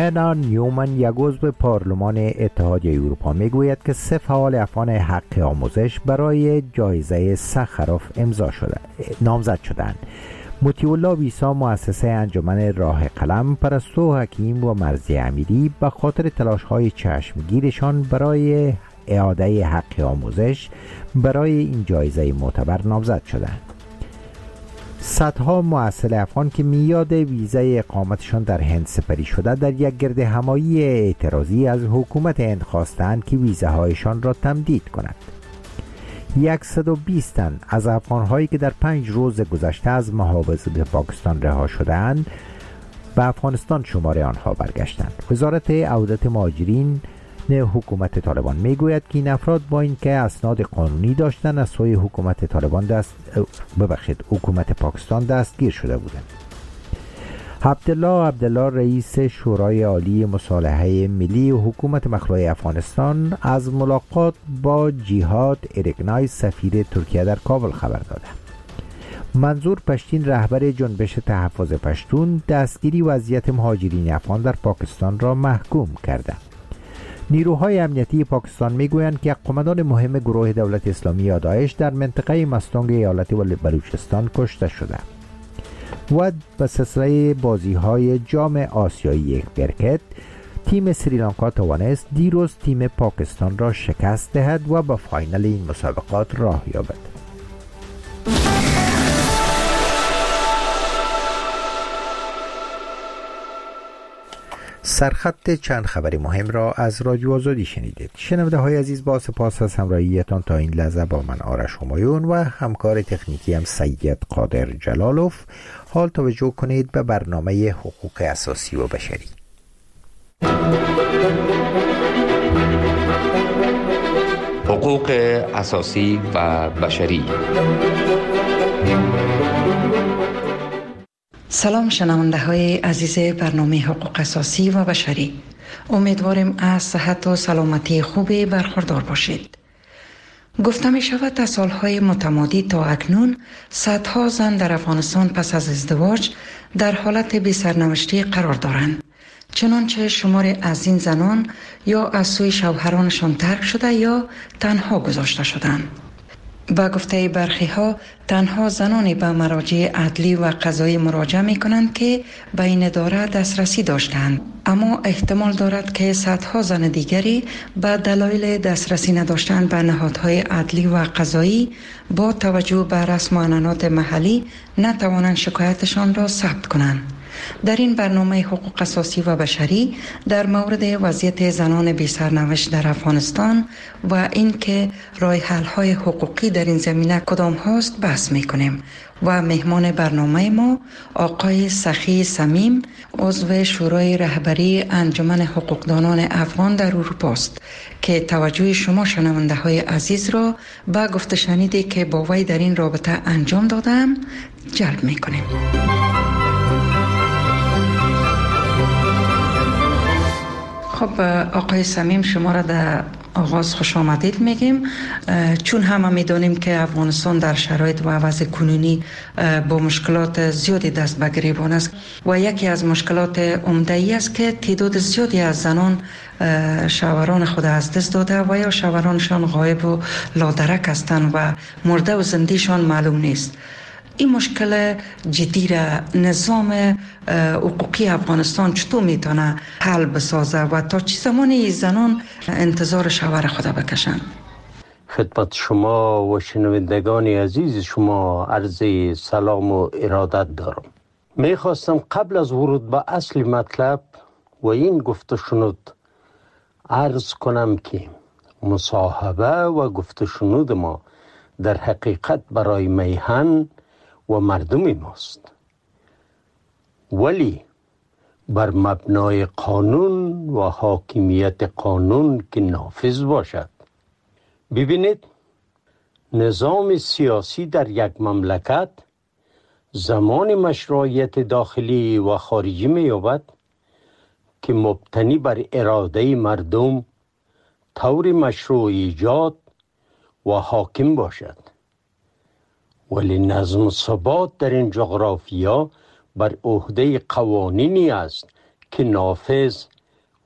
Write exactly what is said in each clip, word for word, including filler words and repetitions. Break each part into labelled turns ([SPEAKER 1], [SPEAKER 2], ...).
[SPEAKER 1] هنا نیومن، یک عضو پارلمان اتحادیه اروپا، میگوید که سه فعال افغان حق آموزش برای جایزه سخروف امضا شده نامزد شدند. مطیع الله ویسا، مؤسسه انجمن راه قلم، پرستو حکیم و مرضی امیری به خاطر تلاش‌های چشمگیرشان برای اعاده حق آموزش برای این جایزه معتبر نامزد شدند. صدها محصل افغان که میاد ویزای اقامتشان در هند سپری شده در یک گرد همایی اعتراضی از حکومت هند خواستند که ویزاهایشان را تمدید کند. صد و بیست تن از افغان‌هایی که در پنج روز گذشته از محافظ به پاکستان رها شدند به افغانستان شمار آنها برگشتند. وزارت عودت مهاجرین حکومت طالبان میگوید که این افراد با اینکه اسناد قانونی داشتند از سوی حکومت طالبان دست ببخشید حکومت پاکستان دستگیر شده بودند. عبدالله عبدالله رئیس شورای عالی مصالحه ملی و حکومت مخلوع افغانستان از ملاقات با جیهاد ارگنای سفیر ترکیه در کابل خبر داده. منظور پشتین، رهبر جنبش تحفظ پشتون، دستگیری وضعیت مهاجرین افغان در پاکستان را محکوم کرده. نیروهای امنیتی پاکستان میگویند که قماندان مهم گروه دولت اسلامی یا داعش در منطقه مستونگ ایالت بلوچستان کشته شده. و به سلسله بازی های جام آسیایی کرکت، تیم سریلانکا توانست دیروز تیم پاکستان را شکست دهد و به فاینال این مسابقات راه یابد. سرخط چند خبر مهم را از رادیو آزادی شنیدید. شنونده های عزیز، با سپاس از همراهیتان تا این لحظه با من آرش همایون و همکار تکنیکی هم سید قادر جلالوف. حال توجه کنید به برنامه حقوق اساسی و بشری.
[SPEAKER 2] حقوق اساسی و بشری.
[SPEAKER 3] سلام شنونده های عزیز برنامه حقوق اساسی و بشری. امیدواریم از صحت و سلامتی خوبی برخوردار باشید. گفته می شود تا سالهای متمادی تا اکنون صدها زن در افغانستان پس از ازدواج در حالت بی سرنوشتی قرار دارند. چنانچه شمار از این زنان یا از سوی شوهرانشان ترک شده یا تنها گذاشته شدند. با گفته برخی ها تنها زنانی به مراجع عدلی و قضایی مراجعه می کنند که به این اداره دسترسی داشتند، اما احتمال دارد که صدها زن دیگری به دلایل دسترسی نداشتن به نهادهای عدلی و قضایی با توجه به رسم و عنعنات محلی نتوانند شکایتشان را ثبت کنند. در این برنامه حقوق اساسی و بشری در مورد وضعیت زنان بی سرنوشت در افغانستان و اینکه راه حل های حقوقی در این زمینه کدام هاست بحث میکنیم و مهمان برنامه ما آقای سخی صمیم، عضو شورای رهبری انجمن حقوقدانان افغان در اروپا است که توجه شما شنونده های عزیز را به گفته شنیدی که با وی در این رابطه انجام دادم جلب میکنیم. خب آقای صمیم، شما را در آغاز خوش آمدید میگیم، چون همه میدانیم که افغانستان در شرایط و وضع کنونی با مشکلات زیادی دست به گریبان است و یکی از مشکلات عمده ای است که تعداد زیادی از زنان شوهران خود از دست داده و یا شوهرانشان غایب و لادرک هستند و مرده و زندهشان معلوم نیست. این مشکل جدی را نظام حقوقی افغانستان چطور میتونه حل بسازه و تا چه زمانی زنان انتظار شوهر خود بکشن؟
[SPEAKER 4] خدمت شما و شنوندگان عزیز شما عرض سلام و ارادت دارم. میخواستم قبل از ورود به اصل مطلب و این گفته شنود عرض کنم که مصاحبه و گفته شنود ما در حقیقت برای میهن و مردم ماست، ولی بر مبنای قانون و حاکمیت قانون که نافذ باشد. ببینید، نظام سیاسی در یک مملکت زمان مشروعیت داخلی و خارجی می یابد که مبتنی بر اراده مردم طور مشروع ایجاد و حاکم باشد، ولی نظم و ثبات در این جغرافیا بر عهده قوانینی است که نافذ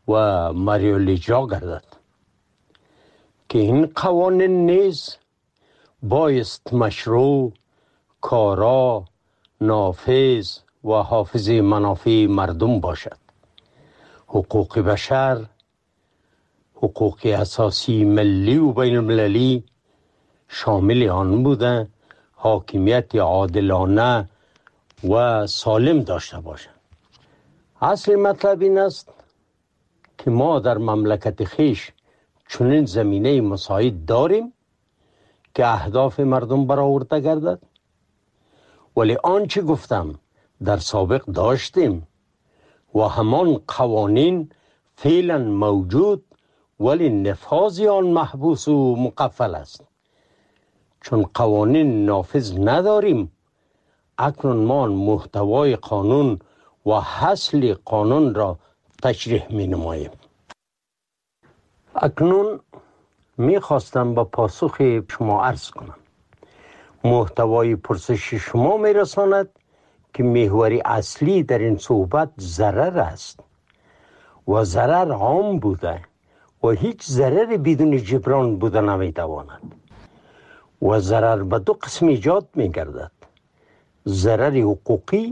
[SPEAKER 4] و مریولیجا گردد که این قوانین نیز بایست مشروع، کارا، نافذ و حافظ منافع مردم باشد. حقوق بشر، حقوق اساسی ملی و بین المللی شامل آن بوده حاکمیت عادلانه و سالم داشته باشد. اصل مطلب این است که ما در مملکت خیش چنین زمینه مساعد داریم که اهداف مردم برآورده گردد، ولی آنچه گفتم در سابق داشتیم و همان قوانین فعلا موجود، ولی نفاذ آن محبوس و مقفل است. چون قوانین نافذ نداریم، اکنون ما محتوای قانون و اصل قانون را تشریح می نماییم. اکنون می خواستم با پاسخ شما عرض کنم. محتوای پرسش شما می رساند که محور اصلی در این صحبت ضرر است و ضرر عام بوده و هیچ ضرر بدون جبران بوده نمی تواند و ضرر به دو قسم ایجاد می گردد: ضرر حقوقی،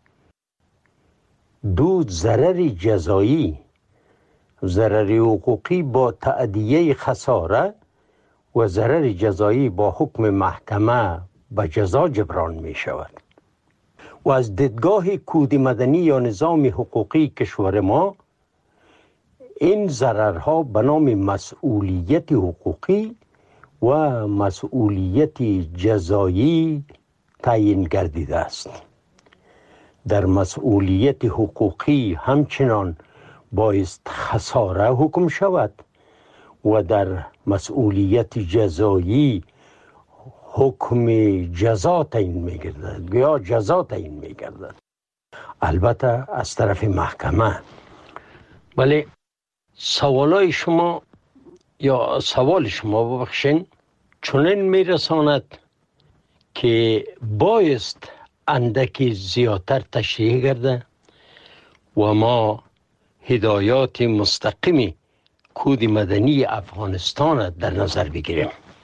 [SPEAKER 4] دو ضرر جزایی. ضرر حقوقی با تأدیه خساره و ضرر جزایی با حکم محکمه به جزا جبران می شود. و از دیدگاه کود مدنی یا نظام حقوقی کشور ما، این ضررها به نام مسئولیت حقوقی و مسئولیت جزایی تعیین گردیده است. در مسئولیت حقوقی همچنان بایست خساره حکم شود و در مسئولیت جزایی حکم جزا تعیین می گردد یا جزا تعیین می گردد، البته از طرف محکمه. ولی سوالای شما یا سوال شما ببخشین چنین می رساند که بایست اندکی زیادتر تشریح گرده و ما هدایات مستقیمی کود مدنی افغانستان در نظر بگیریم.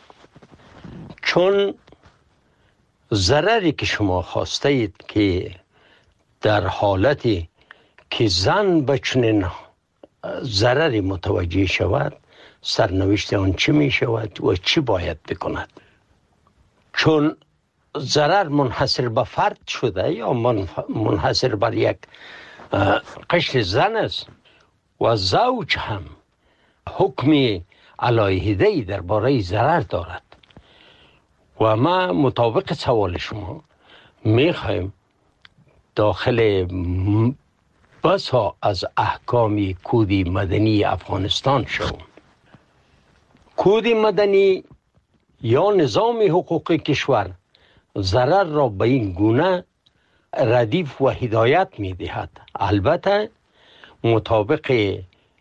[SPEAKER 4] چون ضرری که شما خواسته اید که در حالتی که زن به چنین ضرری متوجه شود، سرنوشت آن چی می شود و چی باید بکند؟ چون ضرر منحصر به فرد شده یا منحصر بر یک قشر زن است و زوج هم حکم علیحده‌ای درباره ضرر دارد و ما مطابق سوال شما میخوایم داخل بسا از احکام کود مدنی افغانستان شوم. کود مدنی یا نظام حقوقی کشور ضرر را به این گونه ردیف و هدایت می دهد. البته مطابق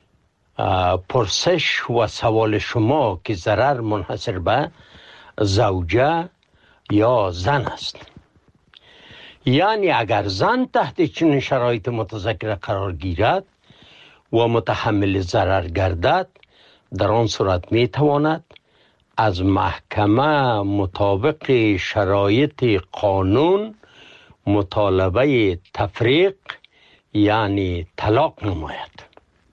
[SPEAKER 4] پرسش و سوال شما که ضرر منحصر به زوجه یا زن است، یعنی اگر زن تحت چنین شرایط متذکره قرار گیرد و متحمل ضرر گردد، در آن صورت می تواند از محکمه مطابق شرایط قانون مطالبه تفریق یعنی طلاق نماید.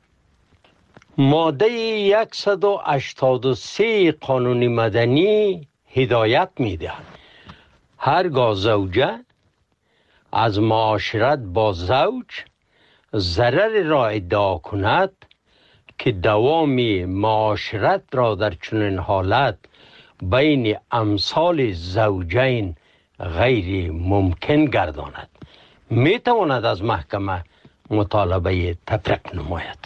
[SPEAKER 4] ماده صد و هشتاد و سه قانون مدنی هدایت می دهد هرگاه زوجه از معاشرت با زوج ضرر را ادعا کند که دوام معاشرت را در چنین حالت بین امثال زوجین غیر ممکن گرداند، می تواند از محکمه مطالبه تفریق نماید.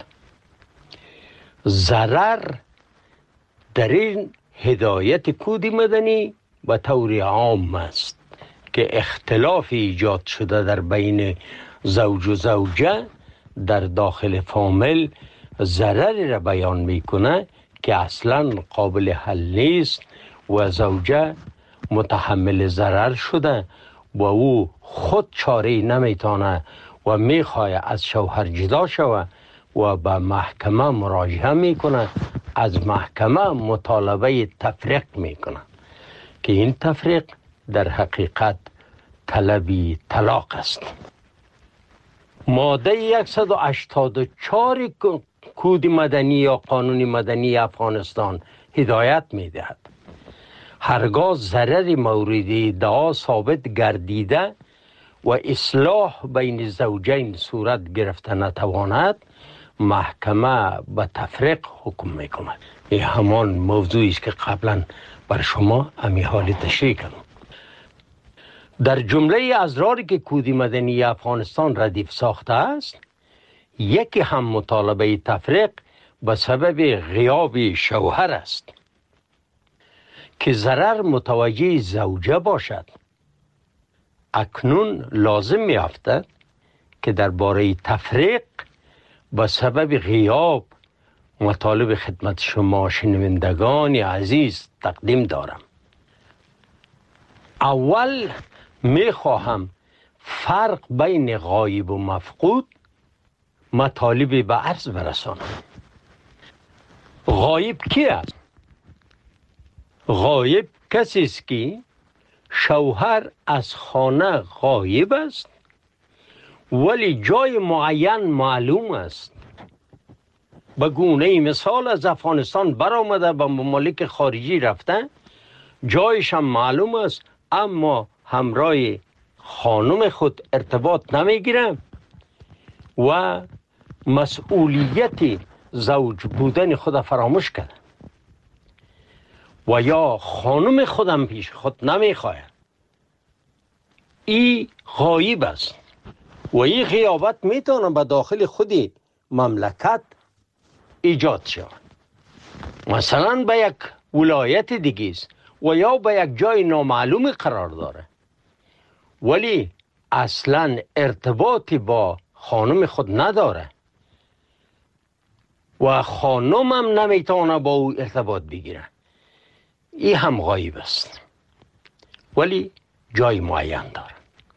[SPEAKER 4] ضرر در این هدایت کود مدنی به طور عام است که اختلاف ایجاد شده در بین زوج و زوجه در داخل فامیل ضرری را بیان میکنه که اصلا قابل حل نیست و زوجه متحمل ضرر شده و او خود چاره نمیتانه و میخواه از شوهر جدا شوه و به محکمه مراجعه میکنه، از محکمه مطالبه تفریق میکنه که این تفریق در حقیقت طلبی طلاق است. ماده صد و هشتاد و چهار کود مدنی یا قانون مدنی افغانستان هدایت میدهد هرگاه ضرر مورد ادعا ثابت گردیده و اصلاح بین زوجین صورت گرفته نتواند، محکمه به تفریق حکم میکند. این همان موضوعی است که قبلا بر شما امی حال تشریح کردم. در جمله ازراری که کود مدنی افغانستان ردیف ساخته است، یکی هم مطالبه تفریق به سبب غیاب شوهر است که ضرر متوجه زوجه باشد. اکنون لازم می افتد که درباره تفریق به سبب غیاب مطالب خدمت شما شنوندگان عزیز تقدیم دارم. اول می خواهم فرق بین غایب و مفقود مطالبی به عرض برسانم. غایب کی است؟ غایب کسی است که شوهر از خانه غایب است ولی جای معین معلوم است. به گونه مثال از افغانستان برآمده به ممالک خارجی رفته، جایش هم معلوم است اما همراه خانم خود ارتباط نمیگیره و مسئولیت زوج بودن خود فراموش کرده و یا خانم خودم پیش خود نمیخواه. این غایب است و این غیابت میتونه به داخل خودی مملکت ایجاد شود. مثلا به یک ولایت دیگه است و یا به یک جای نامعلوم قرار داره ولی اصلا ارتباطی با خانم خود نداره و خانم هم نمیتونه با او ارتباط بگیره. این هم غایب است ولی جای معین داره.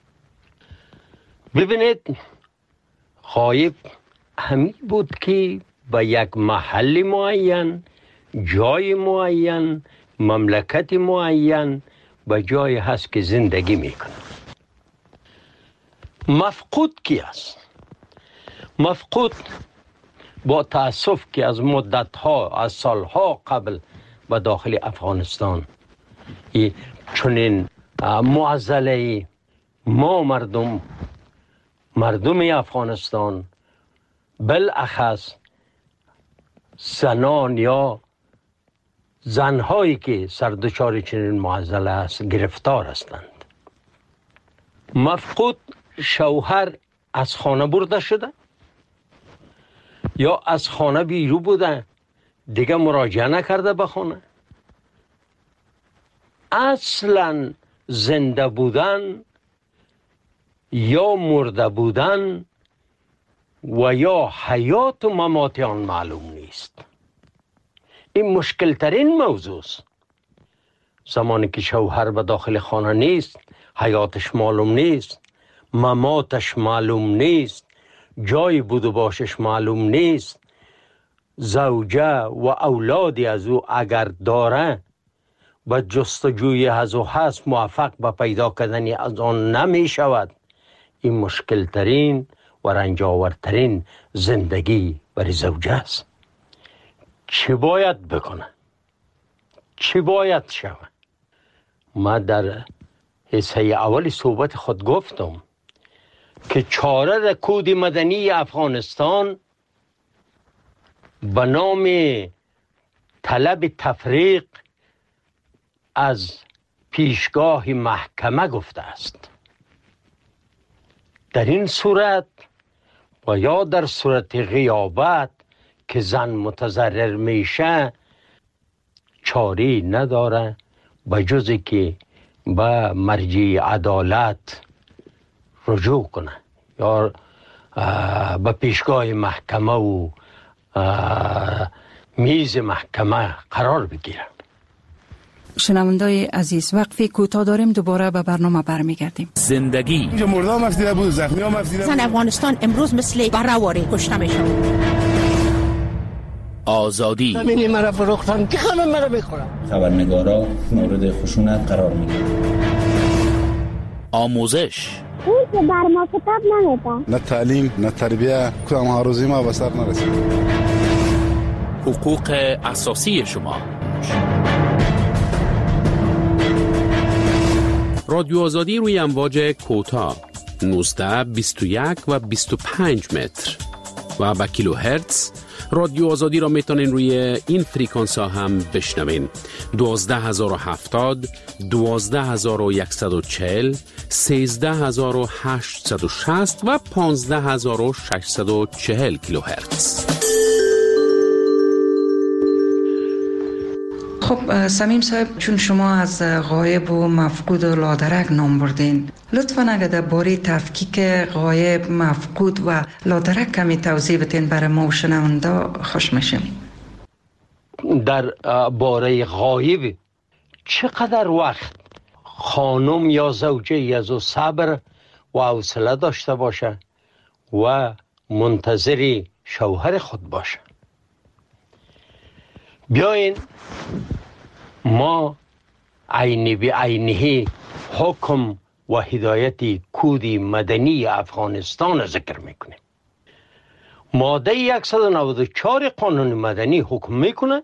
[SPEAKER 4] ببینید، غایب همین بود که به یک محل معین، جای معین، مملکت معین به جای هست که زندگی میکنه. مفقود کی است؟ مفقود با تأسف که از مدتها، از سالها قبل به داخل افغانستان چنین معضله ما مردم مردم افغانستان بالاخص زنان یا زنهایی که سردچار چنین معضله است گرفتار هستند. مفقود شوهر از خانه برده شده یا از خانه بیرون بوده، دیگه مراجعه نکرده به خانه. اصلا زنده بودن یا مرده بودن و یا حیات و ممات آن معلوم نیست. این مشکل ترین موضوع است. زمانی که شوهر به داخل خانه نیست، حیاتش معلوم نیست، مماتش معلوم نیست، جای بود و باشش معلوم نیست، زوجه و اولادی از او اگر داره به جستجوی از او هست موفق به پیدا کردن از آن نمی شود. این مشکل ترین و رنجاورترین زندگی برای زوجه است. چه باید بکنه؟ چه باید شود؟ ما در حصه اول صحبت خود گفتم که چاره در کود مدنی افغانستان به نام طلب تفریق از پیشگاه محکمه گفته است. در این صورت و یا در صورت غیابت که زن متضرر میشه چاری نداره به جز که به مرجع عدالت رجوع کنه یا به پیشگاه محکمه و میز محکمه قرار بگیره.
[SPEAKER 5] شنوندای عزیز، وقفی کوتاه داریم، دوباره به برنامه برمیگردیم.
[SPEAKER 6] زندگی
[SPEAKER 7] اینجا مردم افزیده بود، زخمی هم افزیده بود.
[SPEAKER 8] زن افغانستان امروز مثل برهواری کشته میشود.
[SPEAKER 6] آزادی.
[SPEAKER 7] زمینی مرا فروختن که خانم مرا بخورم.
[SPEAKER 8] خبرنگارا مورد خشونت قرار میگیرن.
[SPEAKER 6] آموزش.
[SPEAKER 9] اون که بر ما کتاب نمیده.
[SPEAKER 10] نه تعلیم نه تربیه، کدام هاروزی ما به سر نرسید.
[SPEAKER 6] حقوق اساسی شما.
[SPEAKER 11] رادیو آزادی روی امواج کوتاه نوزده، بیست و یک و بیست و پنج متر و با کیلو هرتز. رادیو آزادی را میتونین روی این فریکانس ها هم بشنوین: دوازده هزار و هفتاد، دوازده هزار و صد و چهل، سیزده هزار و هشتصد و شصت و پانزده هزار و ششصد و چهل کیلو هرتز.
[SPEAKER 3] خب سمیم صاحب، چون شما از غایب و مفقود و لادرک نام بردین، لطفاً اگر در باره تفکیک غایب، مفقود و لادرک کمی توضیح بتین برای ما و شنونده خوش میشیم.
[SPEAKER 4] در باره غایب چقدر وقت خانم یا زوجه از او صبر و حوصله داشته باشه و منتظر شوهر خود باشه. بیاین ما عینی به عینی حکم و هدایت کود مدنی افغانستان ذکر میکنیم. ماده صد و نود و چهار قانون مدنی حکم میکنه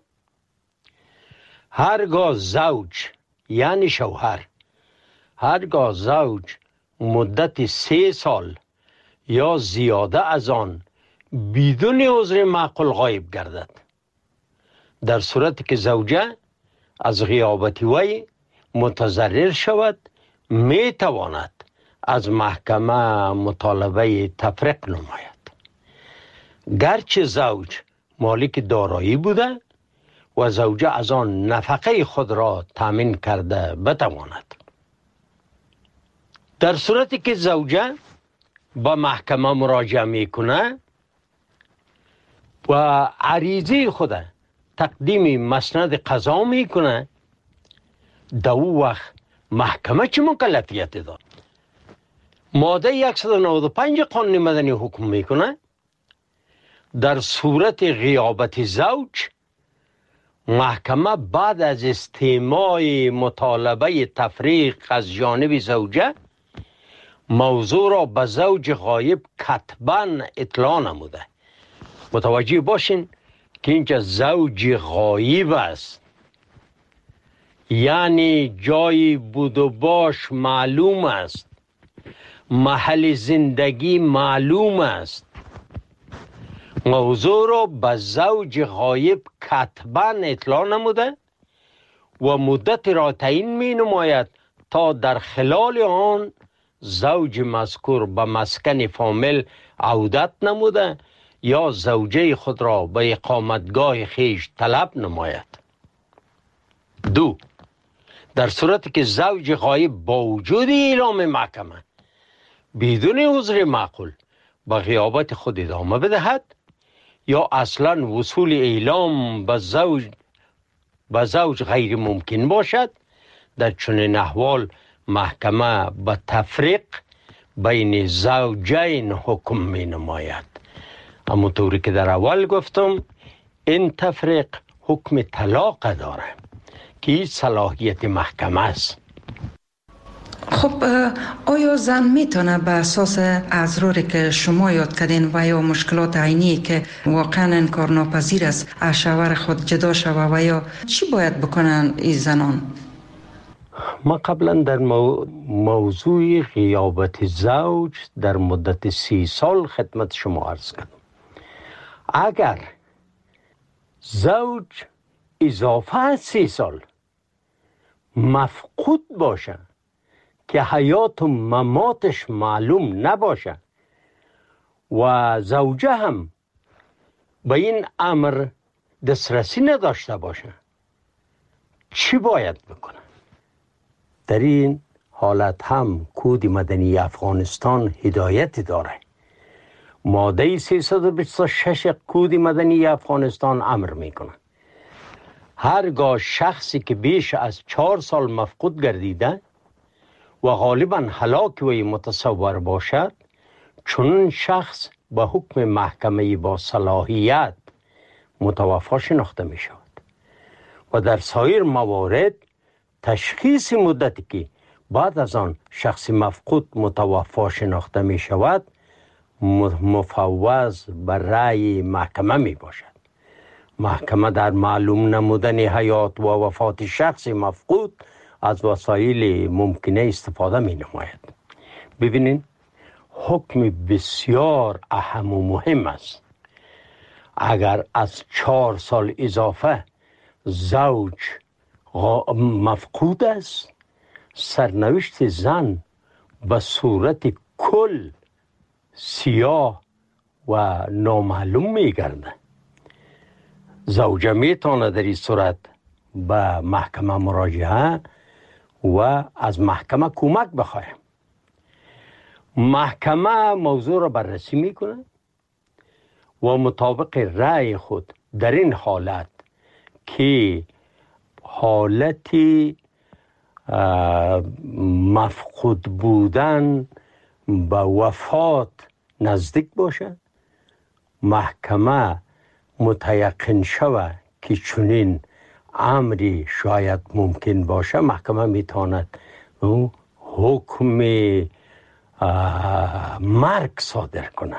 [SPEAKER 4] هرگاه زوج یعنی شوهر، هرگاه زوج مدت سه سال یا زیاده از آن بدون عذر معقول غایب گردد، در صورتی که زوجه از غیابت وی متضرر شود، می تواند از محکمه مطالبه تفریق نماید. گرچه زوج مالک دارایی بوده و زوجه از آن نفقه خود را تامین کرده بتواند. در صورتی که زوجه با محکمه مراجعه میکنه و عریضه خود تقدیم مسند قضا میکنه، در او وقت محکمه چه مکلفیت داد؟ ماده صد و نود و پنج قانون مدنی حکم میکنه در صورت غیابت زوج، محکمه بعد از استماع مطالبه تفریق از جانب زوجه موضوع را به زوج غایب کتباً اطلاع نموده. متوجه باشین که اینجا زوج غایب است، یعنی جای بود و باش معلوم است، محل زندگی معلوم است. موضوع را به زوج غایب کتباً اطلاع نموده و مدت را تعیین می نماید تا در خلال آن زوج مذکور به مسکن فامیل عودت نموده یا زوجه خود را به اقامتگاه خیش طلب نماید. دو، در صورتی که زوج غایب با وجود اعلام محکمه بدون عذر معقول به غیابت خود ادامه بدهد یا اصلا وصول اعلام به زوج به زوج غیر ممکن باشد، در چنین احوال محکمه به تفریق بین زوجین حکم می نماید. اما طوری که در اول گفتم، این تفریق حکم طلاق داره که صلاحیت محکمه است.
[SPEAKER 3] خب آیا زن میتونه به اساس اضراری که شما یاد کردین و یا مشکلات عینی که واقعا انکار ناپذیر است از شوهر خود جدا شوه و یا چی باید بکنن این زنان؟
[SPEAKER 4] ما قبلا در مو... موضوع غیابت زوج در مدت سی سال خدمت شما عرض کردم. اگر زوج اضافه از سی سال مفقود باشه که حیات و مماتش معلوم نباشه و زوجه هم به این امر دسترسی نداشته باشه، چی باید بکنه؟ در این حالت هم کود مدنی افغانستان هدایت داره. ماده سیصد و بیست و شش کود مدنی افغانستان امر میکنه هرگاه شخصی که بیش از چهار سال مفقود گردیده و غالبا هلاک وی متصور باشد، چون شخص به حکم محکمه با صلاحیت متوفا شناخته می شود و در سایر موارد تشخیص مدتی که بعد از آن شخص مفقود متوفا شناخته می شود مفوض بر رأی محکمه می باشد. محکمه در معلوم نمودن حیات و وفات شخص مفقود از وسایل ممکنه استفاده می نماید. ببینید حکم بسیار اهم و مهم است. اگر از چهار سال اضافه زوج مفقود است، سرنوشت زن به صورت کل سیاه و نامعلوم می گرده. زوجه می تواند در این صورت به محکمه مراجعه و از محکمه کمک بخواهد. محکمه موضوع را بررسی می کند و مطابق رأی خود در این حالت که حالتی مفقود بودن به وفات نزدیک باشد، محکمه متیقن شود که چنین امری شاید ممکن باشه، محکمه میتواند حکم مرگ صادر کنه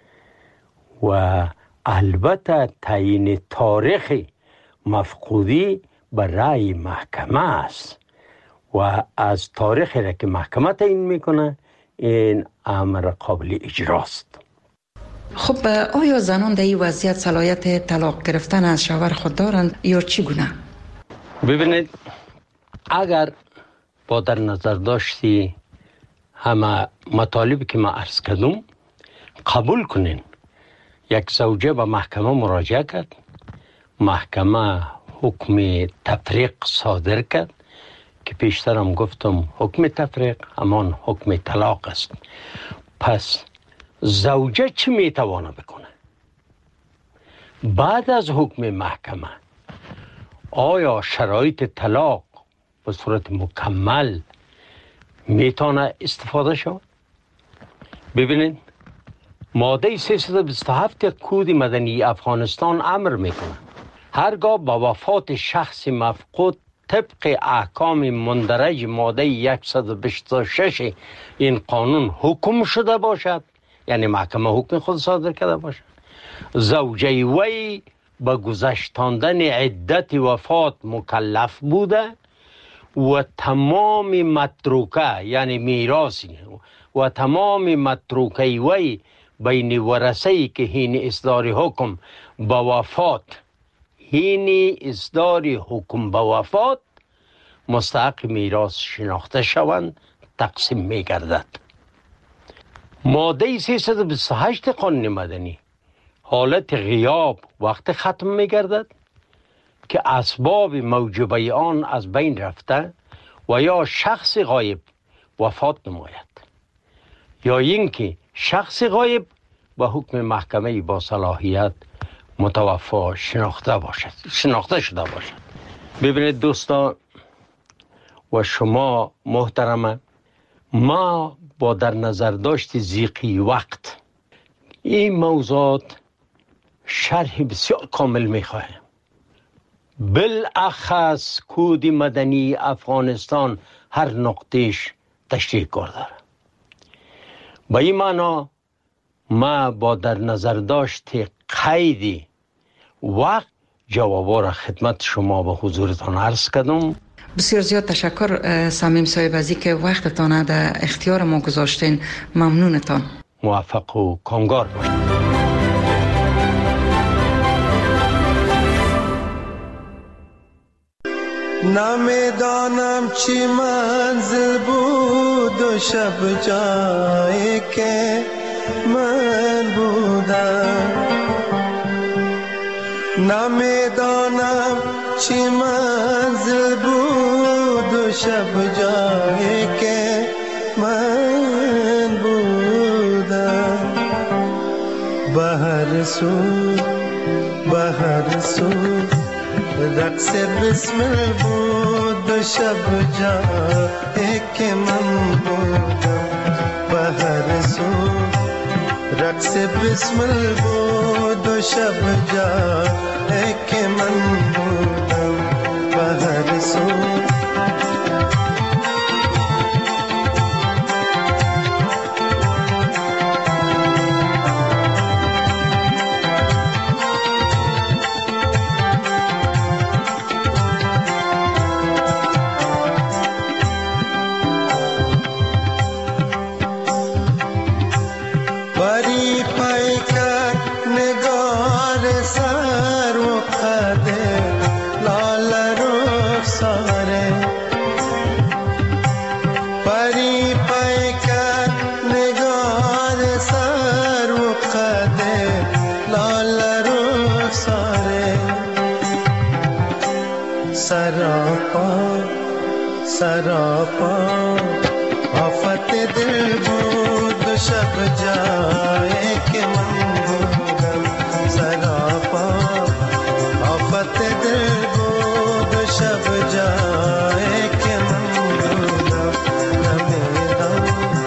[SPEAKER 4] و البته تعیین تاریخ مفقودی به رأی محکمه است و از تاریخی را که محکمه تعیین میکنه این امر قابل اجراست.
[SPEAKER 3] خب آیا زنان در این وضعیت صلاحیت طلاق گرفتن از شوهر خود دارند یا چگونه؟
[SPEAKER 4] ببینید اگر با در نظر داشتی همه مطالبی که ما عرض کردم قبول کنین، یک زوجه به محکمه مراجعه کرد، محکمه حکم تفریق صادر کرد که پیشترم گفتم حکم تفریق همان حکم طلاق است. پس زوجه چی میتوانه بکنه؟ بعد از حکم محکمه آیا شرایط طلاق به صورت مکمل میتونه استفاده شود؟ ببینید ماده سیصد و بیست و هفت کود مدنی افغانستان امر میکنه هرگاه با وفات شخص مفقود طبق احکام مندرج ماده صد و بیست و شش این قانون حکم شده باشد، یعنی محکمه حکم خود صادر کرده باشد، زوجه وی به گذشتاندن عدت وفات مکلف بوده و تمام متروکه یعنی میراثی و تمام متروکه وی بین ورثه‌ای که هین اصدار حکم به وفات هین اصدار حکم به وفات مستحق میراث شناخته شوند تقسیم می گردد. ماده سیصد و بیست و هشت قانون مدنی حالت غیاب وقت ختم می گردد که اسباب موجبه آن از بین رفته و یا شخص غایب وفات نماید یا اینکه شخص غایب به حکم محکمه با صلاحیت متوفا شناخته باشد شناخته شده باشد. ببینید دوستان و شما محترمه، ما با در نظر داشت ضیقی وقت این موضوعات شرح بسیار کامل میخواهیم. بالاخص کود مدنی افغانستان هر نقطهش تشریح کار داره. با این معنا ما با در نظر داشت قیدی وقت جوابا را خدمت شما به حضورتان عرض کردم.
[SPEAKER 3] بسیار زیاد تشکر صمیم صاحب از اینکه وقتتان در اختیار ما گذاشتین. ممنونتان.
[SPEAKER 4] موفق و کامگار باشید.
[SPEAKER 12] نمیدانم چی منزل بود و شب جایی که من بودم، نمیدانم چی منزل بود و شب جایی که من بودم. به هر سو به هر سو رقص بسمل بود و شب جایی که من بودم. به هر سو رقص بسمل بود و شب جایی که من بودم و هر سو सरापा आफत दिल بود शब जाए के मन बूदम सरापा आफत दिल بود शब जाए के मन बूदम नमेदम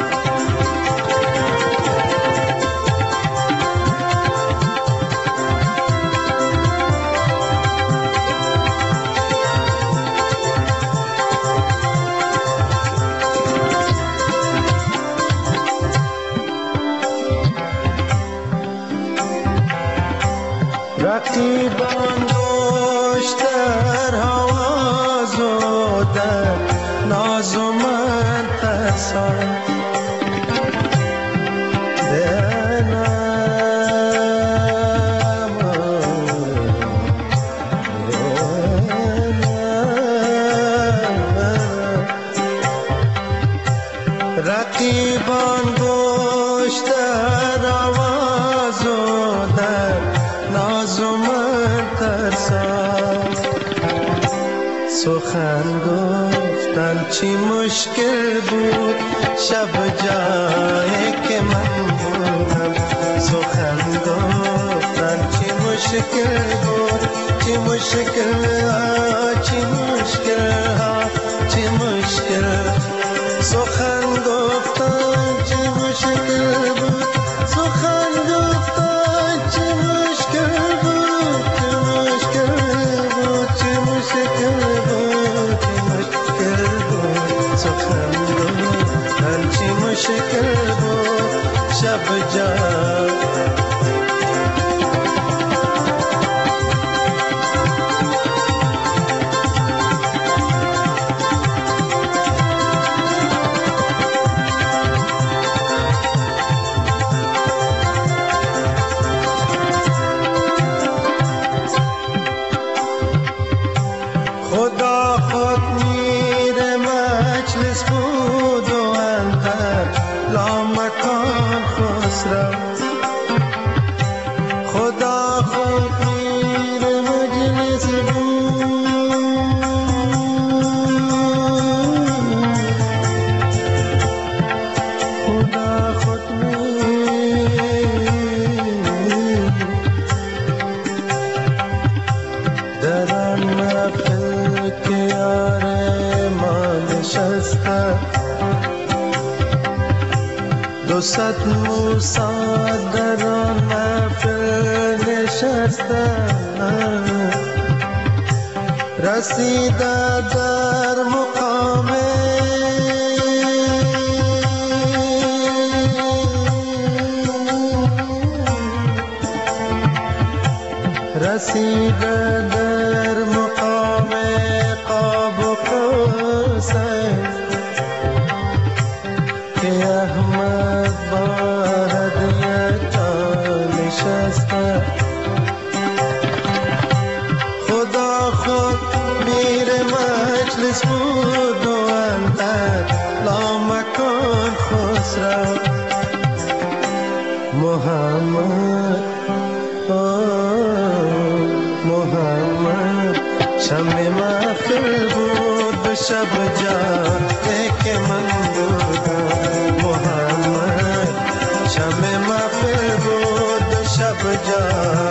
[SPEAKER 12] رقیبان دوش در حواز و در ناز و من ترسان رقیبان دوش در حواز و در ناز و من ترسان سخن گفتن چی مشکل بود شب جایی که من بودم سخن گفتن چی مشکل بود چی مشکل ها چی مشکل ها چی مشکل سخن گفتن چی مشکل بود سخن گفتن چی مشکل بود چی مشکل بود چی مشکل بود چی مشکل بود سخن گفتن چی مشکل بود شب جا خدا خود میر مجلس بود خدا خود میر در آن محفل که یار ما نشسته دو صد موسی در آن محفل نشسته رسیده در مقام رسیده در مقام قاب و قوسین که احمد با هدیت نشسته خدا خود میر مجلس بود و اندر لامکان خسرو محمد محمد شمع محفل بود به شب جایی که من بودم محمد شمع محفل بود به شب جایی